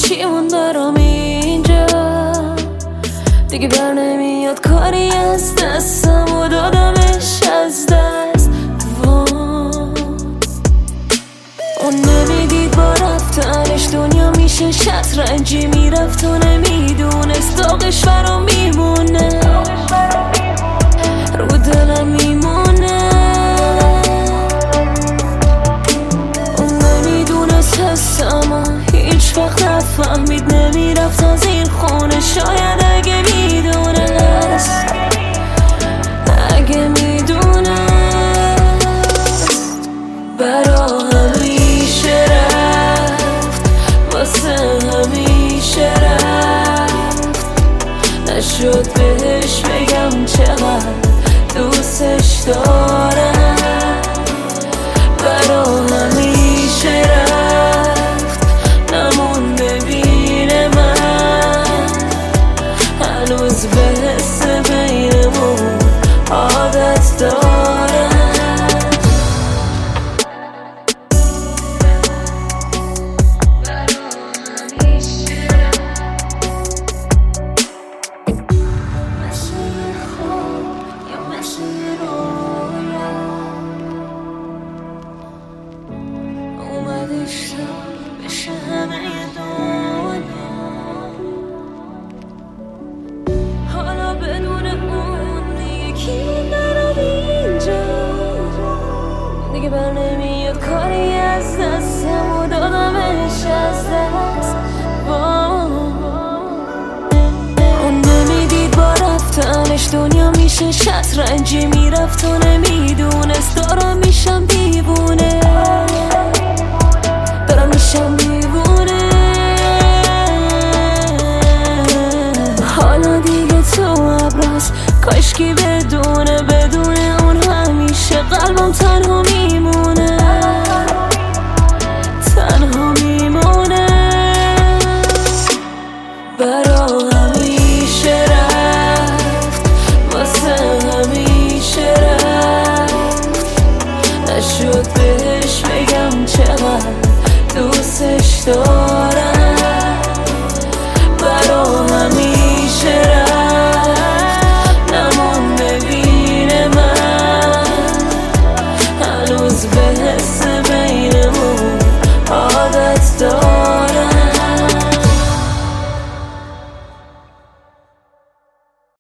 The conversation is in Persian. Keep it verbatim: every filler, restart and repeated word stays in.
چی مون برام اینجا، دیگه بر نمیاد کاری از دستم و دادمش از دست. اون نمیدید با رفتنش دنیا میشه شطرنجی، میرفت و نمیدونست داغش برام میمونه، رو دلم میمونه. اون نمیدونست حسمو هیچ وقت نفهمید، نمیرفت از این خونه، شاید اگه میدونست، اگه میدونست برا همیشه رفت، واسه همیشه رفت. نشد بهش بگم چقدر دوستش دارم، برا همیشه رفت، نمون ببینه من هنوز به حس بینمون عادت دارم. بشه همه دنیا حالا بدون اون دیگه کی برام اینجا، دیگه بر نمیاد کاری از دستم و دادمش از دست. اون نمیدید با رفتنش دنیا میشه شطرنجی، میرفت و نمیدونست دارم میشم دیوونه، دارم میشم دیوونه. حالا دیگه تو ابراز کاشکی بدون